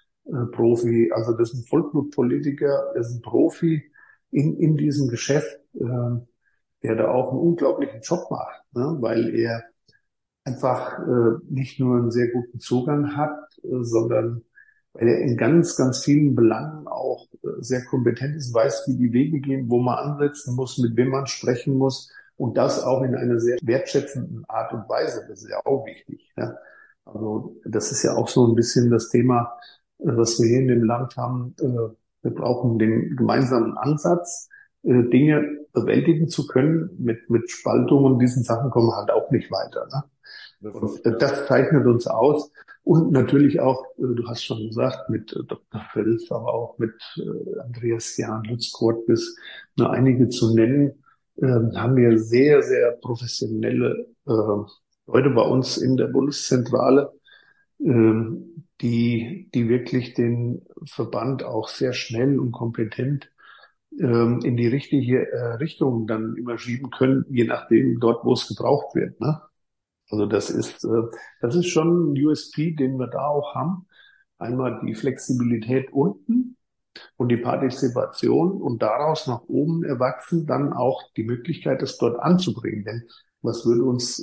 äh, also das ist ein Vollblutpolitiker, das ist ein Profi in, in diesem Geschäft, äh, der da auch einen unglaublichen Job macht, ne? Weil er einfach äh, nicht nur einen sehr guten Zugang hat, äh, sondern weil er in ganz, ganz vielen Belangen auch äh, sehr kompetent ist, weiß, wie die Wege gehen, wo man ansetzen muss, mit wem man sprechen muss und das auch in einer sehr wertschätzenden Art und Weise. Das ist ja auch wichtig. Ja? Also das ist ja auch so ein bisschen das Thema, äh, was wir hier in dem Land haben. Äh, wir brauchen den gemeinsamen Ansatz, äh, Dinge bewältigen zu können. Mit, mit Spaltungen und diesen Sachen kommen wir halt auch nicht weiter. Ne? Und das zeichnet uns aus. Und natürlich auch, du hast schon gesagt, mit Doktor Völz, aber auch mit Andreas Jahn, Lutz Kortbis, nur einige zu nennen, haben wir sehr, sehr professionelle Leute bei uns in der Bundeszentrale, die, die wirklich den Verband auch sehr schnell und kompetent in die richtige Richtung dann immer schieben können, je nachdem dort, wo es gebraucht wird, ne? Also das ist, das ist schon ein U S P, den wir da auch haben. Einmal die Flexibilität unten und die Partizipation und daraus nach oben erwachsen dann auch die Möglichkeit, das dort anzubringen. Denn was würde uns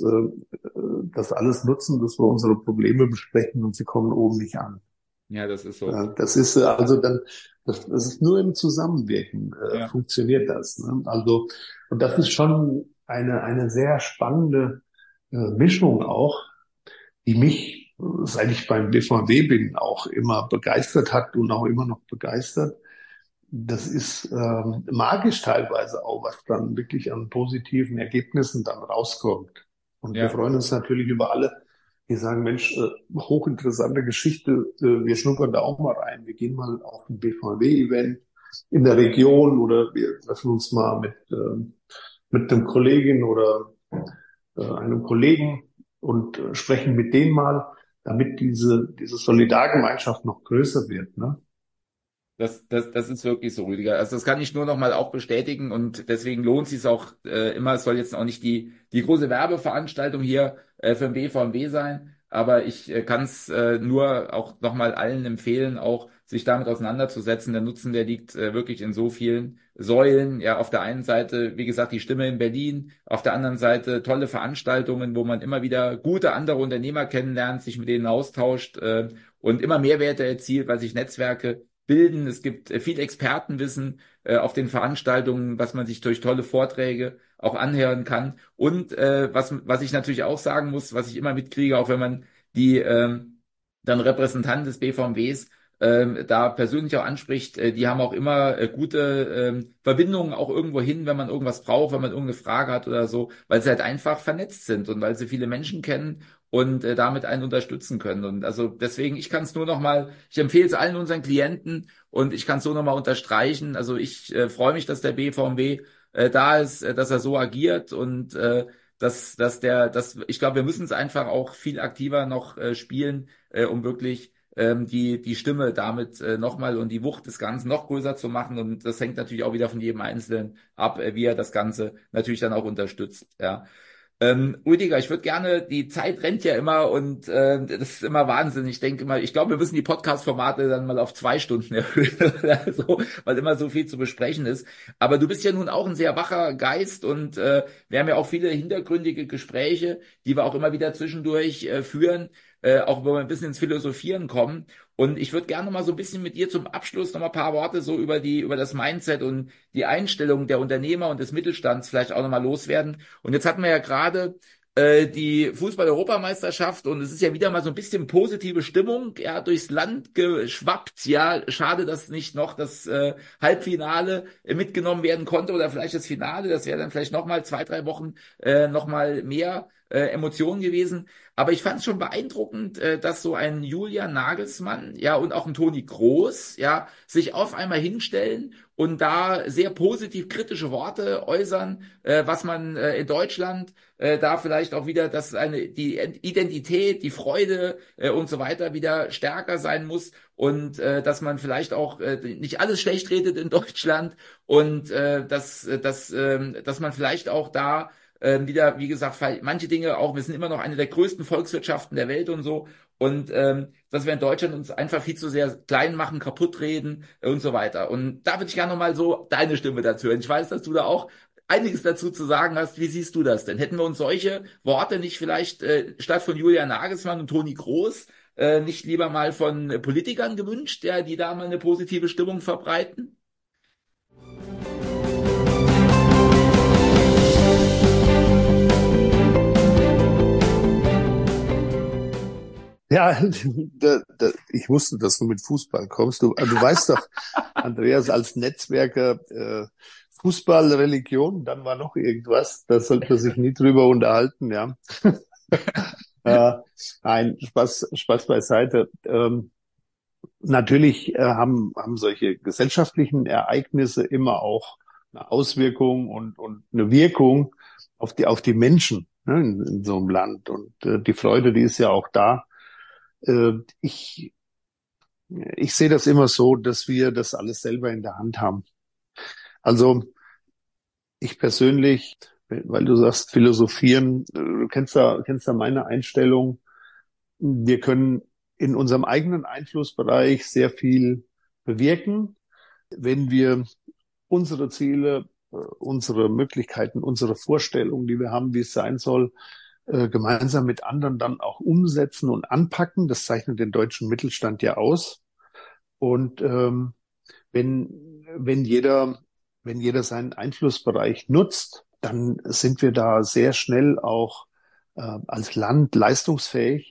das alles nutzen, dass wir unsere Probleme besprechen und sie kommen oben nicht an? Ja, das ist so. Das ist also dann, das, das ist nur im Zusammenwirken ja. Funktioniert das. Ne? Also und das ist schon eine eine sehr spannende Mischung auch, die mich, seit ich beim B V W bin, auch immer begeistert hat und auch immer noch begeistert. Das ist ähm, magisch teilweise auch, was dann wirklich an positiven Ergebnissen dann rauskommt. Und ja. Wir freuen uns natürlich über alle, die sagen, Mensch, äh, hochinteressante Geschichte, äh, wir schnuppern da auch mal rein. Wir gehen mal auf ein B V W-Event in der Region oder wir treffen uns mal mit, äh, mit einem Kollegin oder einem Kollegen und äh, sprechen mit denen mal, damit diese diese Solidargemeinschaft noch größer wird, ne? Das, das, das ist wirklich so, Rüdiger. Also das kann ich nur noch mal auch bestätigen und deswegen lohnt es sich auch äh, immer. Es soll jetzt auch nicht die die große Werbeveranstaltung hier äh, für den B V W sein, aber ich äh, kann es äh, nur auch noch mal allen empfehlen, auch sich damit auseinanderzusetzen. Der Nutzen, der liegt äh, wirklich in so vielen Säulen. Ja, auf der einen Seite, wie gesagt, die Stimme in Berlin, auf der anderen Seite tolle Veranstaltungen, wo man immer wieder gute andere Unternehmer kennenlernt, sich mit denen austauscht äh, und immer Mehrwerte erzielt, weil sich Netzwerke bilden. Es gibt äh, viel Expertenwissen äh, auf den Veranstaltungen, was man sich durch tolle Vorträge auch anhören kann. Und äh, was was ich natürlich auch sagen muss, was ich immer mitkriege, auch wenn man die ähm, dann Repräsentanten des B V Ws ähm, da persönlich auch anspricht, äh, die haben auch immer äh, gute ähm, Verbindungen auch irgendwo hin, wenn man irgendwas braucht, wenn man irgendeine Frage hat oder so, weil sie halt einfach vernetzt sind und weil sie viele Menschen kennen und äh, damit einen unterstützen können. Und also deswegen, ich kann es nur noch mal, ich empfehle es allen unseren Klienten und ich kann es so noch mal unterstreichen. Also ich äh, freue mich, dass der B V W äh, da ist, äh, dass er so agiert und äh, dass, dass der, dass, ich glaube, wir müssen es einfach auch viel aktiver noch äh, spielen, äh, um wirklich ähm, die, die Stimme damit äh, nochmal und die Wucht des Ganzen noch größer zu machen. Und das hängt natürlich auch wieder von jedem Einzelnen ab, äh, wie er das Ganze natürlich dann auch unterstützt. Ja. Ähm, Rüdiger, ich würde gerne, die Zeit rennt ja immer und äh, das ist immer Wahnsinn. Ich denke immer, ich glaube, wir müssen die Podcast-Formate dann mal auf zwei Stunden erhöhen oder so, weil immer so viel zu besprechen ist. Aber du bist ja nun auch ein sehr wacher Geist und äh, wir haben ja auch viele hintergründige Gespräche, die wir auch immer wieder zwischendurch äh, führen, äh, auch wenn wir ein bisschen ins Philosophieren kommen. Und ich würde gerne mal so ein bisschen mit dir zum Abschluss noch mal ein paar Worte so über die, über das Mindset und die Einstellung der Unternehmer und des Mittelstands vielleicht auch noch mal loswerden. Und jetzt hatten wir ja gerade äh, die Fußball-Europameisterschaft und es ist ja wieder mal so ein bisschen positive Stimmung, ja, durchs Land geschwappt. Ja, schade, dass nicht noch das äh, Halbfinale äh, mitgenommen werden konnte oder vielleicht das Finale. Das wäre dann vielleicht noch mal zwei, drei Wochen äh, noch mal mehr äh, Emotionen gewesen. Aber ich fand es schon beeindruckend, äh, dass so ein Julian Nagelsmann, ja, und auch ein Toni Kroos, ja, sich auf einmal hinstellen und da sehr positiv kritische Worte äußern, äh, was man äh, in Deutschland äh, da vielleicht auch wieder, dass eine die Identität, die Freude äh, und so weiter wieder stärker sein muss und äh, dass man vielleicht auch äh, nicht alles schlecht redet in Deutschland und äh, dass dass äh, dass man vielleicht auch da ähm, wieder, wie gesagt, manche Dinge auch, wir sind immer noch eine der größten Volkswirtschaften der Welt und so. Und ähm, dass wir in Deutschland uns einfach viel zu sehr klein machen, kaputt reden äh, und so weiter. Und da würde ich gerne nochmal so deine Stimme dazu hören. Ich weiß, dass du da auch einiges dazu zu sagen hast. Wie siehst du das denn? Hätten wir uns solche Worte nicht vielleicht äh, statt von Julian Nagelsmann und Toni Kroos äh, nicht lieber mal von äh, Politikern gewünscht, ja, die da mal eine positive Stimmung verbreiten? Ja, da, da, ich wusste, dass du mit Fußball kommst. Du, du weißt doch, Andreas, als Netzwerker äh, Fußball, Religion, dann war noch irgendwas. Da sollte man sich nie drüber unterhalten, ja. äh, nein, Spaß, Spaß beiseite. Ähm, natürlich äh, haben, haben solche gesellschaftlichen Ereignisse immer auch eine Auswirkung und, und eine Wirkung auf die, auf die Menschen, ne, in, in so einem Land. Und äh, die Freude, die ist ja auch da. Äh, ich, ich sehe das immer so, dass wir das alles selber in der Hand haben. Also ich persönlich, weil du sagst, philosophieren, äh, du kennst da, kennst da meine Einstellung. Wir können in unserem eigenen Einflussbereich sehr viel bewirken, wenn wir unsere Ziele, äh, unsere Möglichkeiten, unsere Vorstellungen, die wir haben, wie es sein soll, äh, gemeinsam mit anderen dann auch umsetzen und anpacken. Das zeichnet den deutschen Mittelstand ja aus. Und ähm, wenn, wenn jeder, wenn jeder seinen Einflussbereich nutzt, dann sind wir da sehr schnell auch äh, als Land leistungsfähig.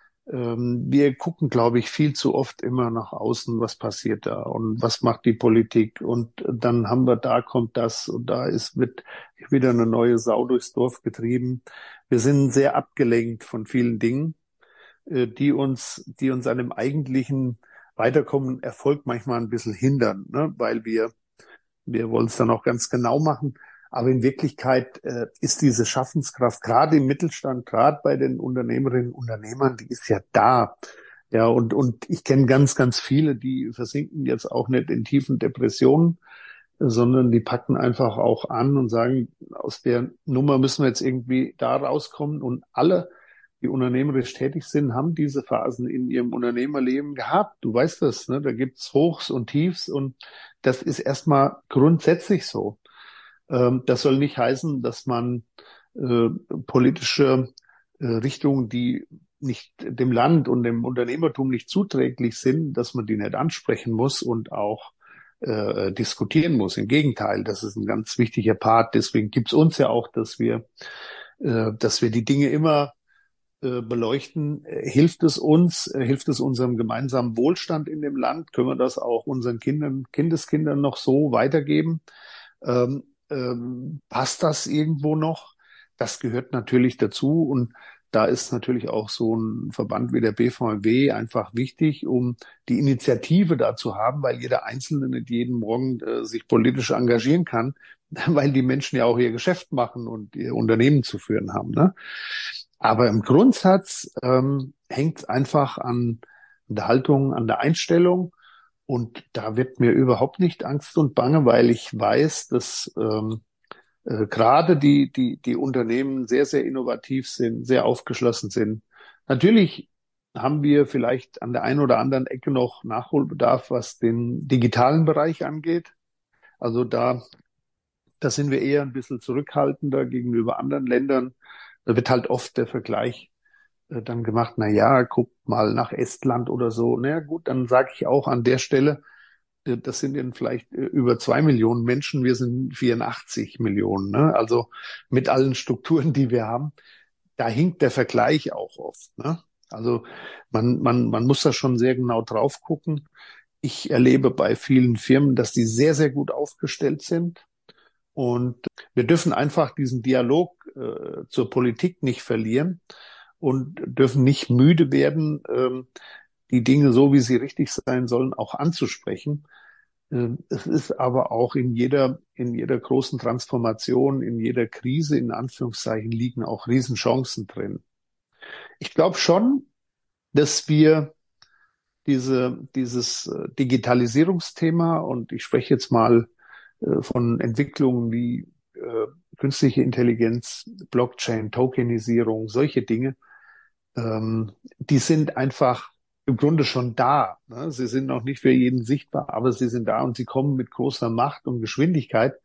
Ähm, wir gucken, glaube ich, viel zu oft immer nach außen, was passiert da und was macht die Politik. Und dann haben wir, da kommt das und da ist, wird wieder eine neue Sau durchs Dorf getrieben. Wir sind sehr abgelenkt von vielen Dingen, äh, die uns, die uns an dem eigentlichen Weiterkommen, Erfolg manchmal ein bisschen hindern, ne? Weil wir, wir wollen es dann auch ganz genau machen. Aber in Wirklichkeit äh, ist diese Schaffenskraft, gerade im Mittelstand, gerade bei den Unternehmerinnen und Unternehmern, die ist ja da. Ja, und, und ich kenne ganz, ganz viele, die versinken jetzt auch nicht in tiefen Depressionen, sondern die packen einfach auch an und sagen, aus der Nummer müssen wir jetzt irgendwie da rauskommen. Und alle, die unternehmerisch tätig sind, haben diese Phasen in ihrem Unternehmerleben gehabt. Du weißt das, ne? Da gibt's Hochs und Tiefs und das ist erstmal grundsätzlich so. Ähm, das soll nicht heißen, dass man äh, politische äh, Richtungen, die nicht dem Land und dem Unternehmertum nicht zuträglich sind, dass man die nicht ansprechen muss und auch äh, diskutieren muss. Im Gegenteil, das ist ein ganz wichtiger Part. Deswegen gibt's uns ja auch, dass wir, äh, dass wir die Dinge immer äh, beleuchten. Äh, hilft es uns, äh, hilft es unserem gemeinsamen Wohlstand in dem Land? Können wir das auch unseren Kindern, Kindeskindern noch so weitergeben? Ähm, ähm, passt das irgendwo noch? Das gehört natürlich dazu und da ist natürlich auch so ein Verband wie der B V M W einfach wichtig, um die Initiative da zu haben, weil jeder Einzelne nicht jeden Morgen äh, sich politisch engagieren kann, weil die Menschen ja auch ihr Geschäft machen und ihr Unternehmen zu führen haben. Ne? Aber im Grundsatz ähm, hängt es einfach an der Haltung, an der Einstellung. Und da wird mir überhaupt nicht Angst und Bange, weil ich weiß, dass ähm, äh, gerade die, die, die Unternehmen sehr, sehr innovativ sind, sehr aufgeschlossen sind. Natürlich haben wir vielleicht an der einen oder anderen Ecke noch Nachholbedarf, was den digitalen Bereich angeht. Also da, da sind wir eher ein bisschen zurückhaltender gegenüber anderen Ländern. Da wird halt oft der Vergleich äh, dann gemacht, na ja, guck mal nach Estland oder so. Na ja, gut, dann sage ich auch an der Stelle, äh, das sind dann vielleicht äh, über zwei Millionen Menschen, wir sind vierundachtzig Millionen. Ne? Also mit allen Strukturen, die wir haben, da hinkt der Vergleich auch oft. Ne? Also man, man, man muss da schon sehr genau drauf gucken. Ich erlebe bei vielen Firmen, dass die sehr, sehr gut aufgestellt sind. Und wir dürfen einfach diesen Dialog äh, zur Politik nicht verlieren und dürfen nicht müde werden, ähm, die Dinge so, wie sie richtig sein sollen, auch anzusprechen. Ähm, es ist aber auch in jeder, in jeder großen Transformation, in jeder Krise, in Anführungszeichen, liegen auch Riesenchancen drin. Ich glaube schon, dass wir diese, dieses äh, Digitalisierungsthema, und ich spreche jetzt mal äh, von Entwicklungen wie äh, künstliche Intelligenz, Blockchain, Tokenisierung, solche Dinge, ähm, die sind einfach im Grunde schon da. Ne? Sie sind noch nicht für jeden sichtbar, aber sie sind da und sie kommen mit großer Macht und Geschwindigkeit.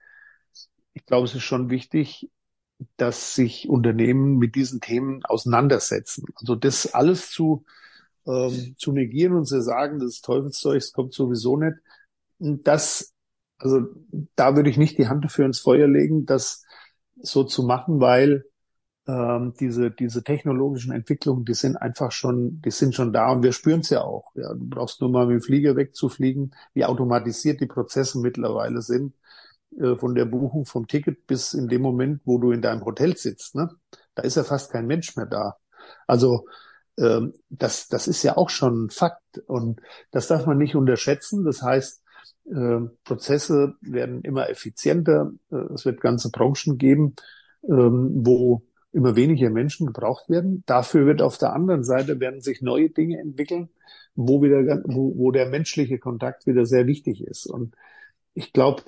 Ich glaube, es ist schon wichtig, dass sich Unternehmen mit diesen Themen auseinandersetzen. Also das alles zu ähm, zu negieren und zu sagen, das ist Teufelszeug, es kommt sowieso nicht. Und das, also da würde ich nicht die Hand dafür ins Feuer legen, das so zu machen, weil ähm, diese diese technologischen Entwicklungen, die sind einfach schon, die sind schon da und wir spüren es ja auch. Ja, du brauchst nur mal mit dem Flieger wegzufliegen, wie automatisiert die Prozesse mittlerweile sind, äh, von der Buchung vom Ticket bis in dem Moment, wo du in deinem Hotel sitzt. Ne? Da ist ja fast kein Mensch mehr da. Also ähm, das, das ist ja auch schon ein Fakt und das darf man nicht unterschätzen. Das heißt, äh, Prozesse werden immer effizienter. Äh, es wird ganze Branchen geben, ähm, wo immer weniger Menschen gebraucht werden. Dafür wird auf der anderen Seite werden sich neue Dinge entwickeln, wo wieder, wo, wo der menschliche Kontakt wieder sehr wichtig ist. Und ich glaube,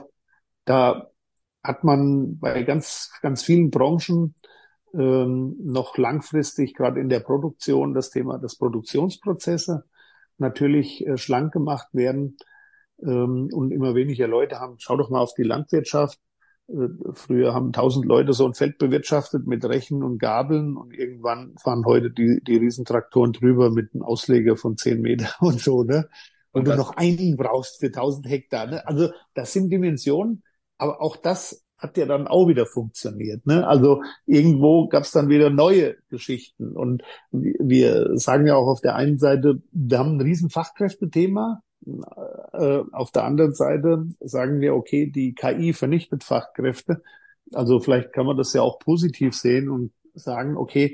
da hat man bei ganz, ganz vielen Branchen ähm, noch langfristig, gerade in der Produktion, das Thema, dass Produktionsprozesse natürlich äh, schlank gemacht werden ähm, und immer weniger Leute haben. Schau doch mal auf die Landwirtschaft. Äh, früher haben tausend Leute so ein Feld bewirtschaftet mit Rechen und Gabeln und irgendwann fahren heute die, die Riesentraktoren drüber mit einem Ausleger von zehn Meter und so, ne? Wo Und du das, noch einen brauchst für tausend Hektar, ne? Also das sind Dimensionen, aber auch das hat ja dann auch wieder funktioniert, ne? Also irgendwo gab es dann wieder neue Geschichten und wir sagen ja auch auf der einen Seite, wir haben ein riesen Fachkräftethema. Äh, auf der anderen Seite sagen wir, okay, die K I vernichtet Fachkräfte. Also vielleicht kann man das ja auch positiv sehen und sagen, okay,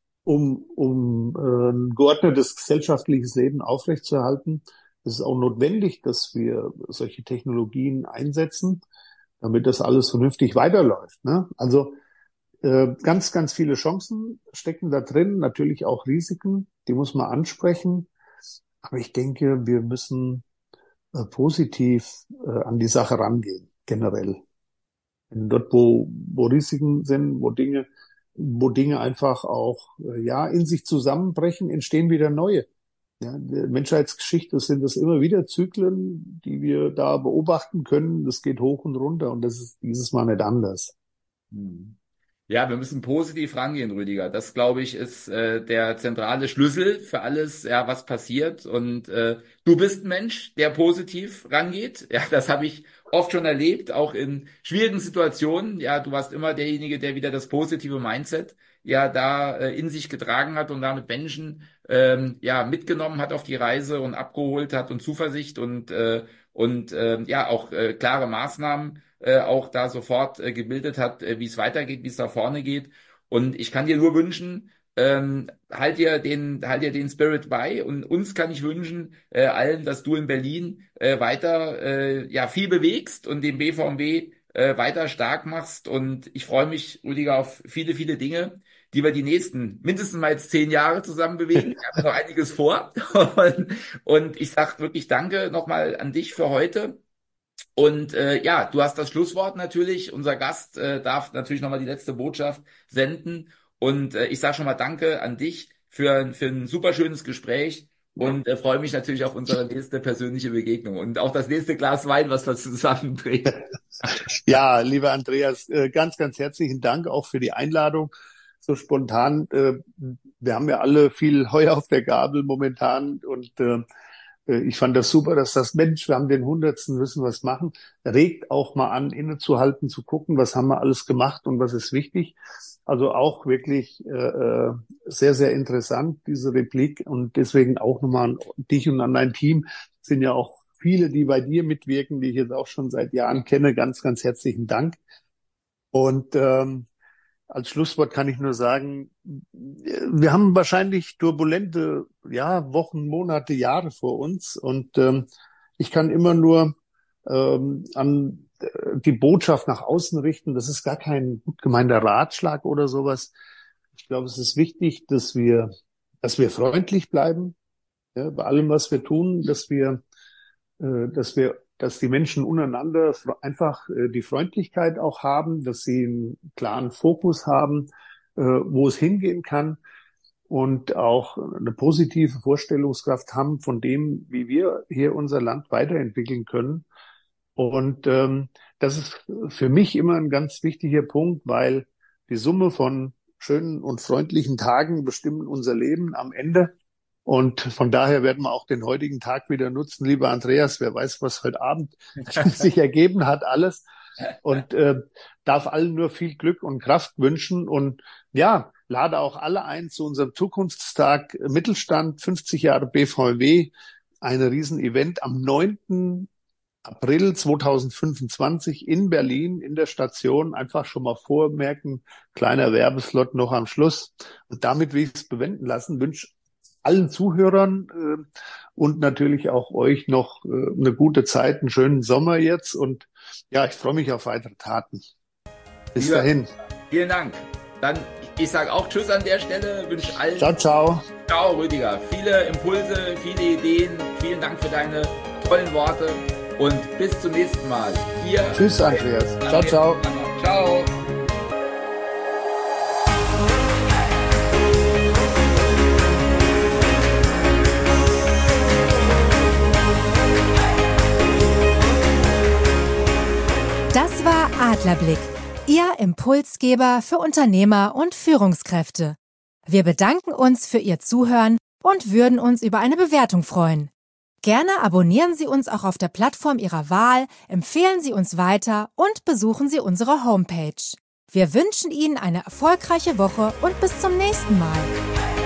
um, um äh, ein geordnetes gesellschaftliches Leben aufrechtzuerhalten, ist es auch notwendig, dass wir solche Technologien einsetzen, damit das alles vernünftig weiterläuft. Ne? Also äh, ganz, ganz viele Chancen stecken da drin, natürlich auch Risiken, die muss man ansprechen. Aber ich denke, wir müssen äh, positiv äh, an die Sache rangehen, generell. Denn dort, wo, wo Risiken sind, wo Dinge, wo Dinge einfach auch äh, ja in sich zusammenbrechen, entstehen wieder neue. Ja, in der Menschheitsgeschichte sind das immer wieder Zyklen, die wir da beobachten können. Das geht hoch und runter und das ist dieses Mal nicht anders. hm. Ja, wir müssen positiv rangehen, Rüdiger. Das, glaube ich, ist äh, der zentrale Schlüssel für alles, ja, was passiert. Und äh, du bist ein Mensch, der positiv rangeht. Ja, das habe ich oft schon erlebt, auch in schwierigen Situationen. Ja, du warst immer derjenige, der wieder das positive Mindset ja da äh, in sich getragen hat und damit Menschen ähm, ja mitgenommen hat auf die Reise und abgeholt hat und Zuversicht und äh, und äh, ja auch äh, klare Maßnahmen äh, auch da sofort äh, gebildet hat, äh, wie es weitergeht, wie es da vorne geht. Und ich kann dir nur wünschen, Ähm, halt dir den, halt dir den Spirit bei, und uns kann ich wünschen, äh, allen, dass du in Berlin äh, weiter äh, ja viel bewegst und den B V M W äh, weiter stark machst. Und ich freue mich, Rüdiger, auf viele, viele Dinge, die wir die nächsten mindestens mal jetzt zehn Jahre zusammen bewegen. Wir haben noch einiges vor. Und, und ich sag wirklich Danke nochmal an dich für heute. Und äh, ja, du hast das Schlusswort natürlich. Unser Gast äh, darf natürlich nochmal die letzte Botschaft senden. Und äh, ich sage schon mal Danke an dich für, für ein super schönes Gespräch und äh, freue mich natürlich auf unsere nächste persönliche Begegnung und auch das nächste Glas Wein, was wir zusammen trinken. Ja, lieber Andreas, äh, ganz, ganz herzlichen Dank auch für die Einladung. So spontan. Äh, wir haben ja alle viel Heu auf der Gabel momentan und äh, ich fand das super, dass das Mensch, wir haben den Hundertsten, müssen was machen, regt auch mal an, innezuhalten, zu gucken, was haben wir alles gemacht und was ist wichtig. Also auch wirklich äh, sehr, sehr interessant, diese Replik, und deswegen auch nochmal an dich und an dein Team. Es sind ja auch viele, die bei dir mitwirken, die ich jetzt auch schon seit Jahren kenne. Ganz, ganz herzlichen Dank. Und ähm, als Schlusswort kann ich nur sagen, wir haben wahrscheinlich turbulente, ja, Wochen, Monate, Jahre vor uns. Und ähm, ich kann immer nur ähm, an die Botschaft nach außen richten. Das ist gar kein gut gemeinter Ratschlag oder sowas. Ich glaube, es ist wichtig, dass wir, dass wir freundlich bleiben, ja, bei allem, was wir tun, dass wir, äh, dass wir dass die Menschen untereinander einfach äh, die Freundlichkeit auch haben, dass sie einen klaren Fokus haben, äh, wo es hingehen kann, und auch eine positive Vorstellungskraft haben von dem, wie wir hier unser Land weiterentwickeln können. Und ähm, das ist für mich immer ein ganz wichtiger Punkt, weil die Summe von schönen und freundlichen Tagen bestimmen unser Leben am Ende. Und von daher werden wir auch den heutigen Tag wieder nutzen. Lieber Andreas, wer weiß, was heute Abend sich ergeben hat, alles. Und äh, darf allen nur viel Glück und Kraft wünschen. Und ja, lade auch alle ein zu unserem Zukunftstag Mittelstand, fünfzig Jahre B V M W, ein Riesenevent am neunten April zweitausendfünfundzwanzig in Berlin in der Station. Einfach schon mal vormerken, kleiner Werbeslot noch am Schluss. Und damit will ich es bewenden lassen. Wünsche allen Zuhörern äh, und natürlich auch euch noch äh, eine gute Zeit, einen schönen Sommer jetzt, und ja, ich freue mich auf weitere Taten. Bis Lieber, dahin. Vielen Dank. Dann, ich sage auch Tschüss an der Stelle, wünsche allen... Ciao, ciao. Ciao, Rüdiger. Viele Impulse, viele Ideen. Vielen Dank für deine tollen Worte und bis zum nächsten Mal. Hier. Tschüss, Andreas. Ciao, ciao. Ciao. Das war Adlerblick, Ihr Impulsgeber für Unternehmer und Führungskräfte. Wir bedanken uns für Ihr Zuhören und würden uns über eine Bewertung freuen. Gerne abonnieren Sie uns auch auf der Plattform Ihrer Wahl, empfehlen Sie uns weiter und besuchen Sie unsere Homepage. Wir wünschen Ihnen eine erfolgreiche Woche und bis zum nächsten Mal.